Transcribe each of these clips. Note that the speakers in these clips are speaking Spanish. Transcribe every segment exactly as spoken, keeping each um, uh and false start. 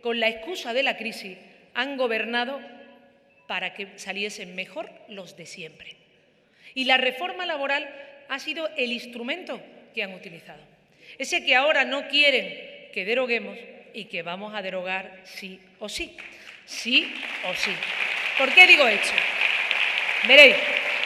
con la excusa de la crisis, han gobernado para que saliesen mejor los de siempre. Y la reforma laboral ha sido el instrumento que han utilizado. Ese que ahora no quieren que deroguemos y que vamos a derogar sí o sí. Sí o sí. ¿Por qué digo esto? Veréis,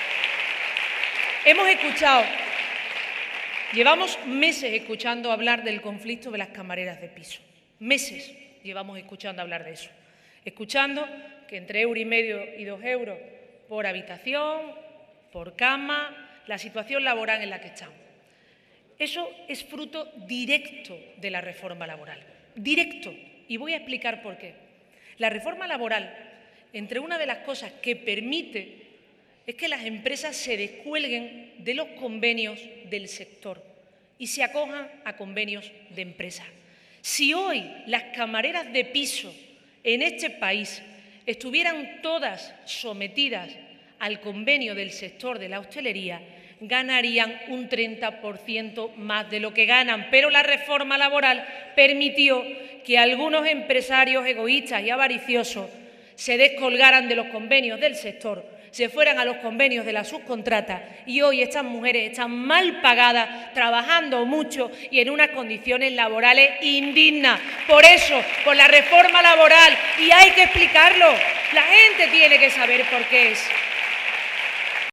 hemos escuchado, llevamos meses escuchando hablar del conflicto de las camareras de piso. Meses llevamos escuchando hablar de eso. Escuchando que entre euro y medio y dos euros por habitación, por cama, la situación laboral en la que estamos. Eso es fruto directo de la reforma laboral. Directo. Y voy a explicar por qué. La reforma laboral, entre una de las cosas que permite, es que las empresas se descuelguen de los convenios del sector y se acojan a convenios de empresas. Si hoy las camareras de piso en este país estuvieran todas sometidas al convenio del sector de la hostelería, ganarían un treinta por ciento más de lo que ganan. Pero la reforma laboral permitió que algunos empresarios egoístas y avariciosos se descolgaran de los convenios del sector, se fueran a los convenios de la subcontrata y hoy estas mujeres están mal pagadas, trabajando mucho y en unas condiciones laborales indignas. Por eso, por la reforma laboral, y hay que explicarlo, la gente tiene que saber por qué es.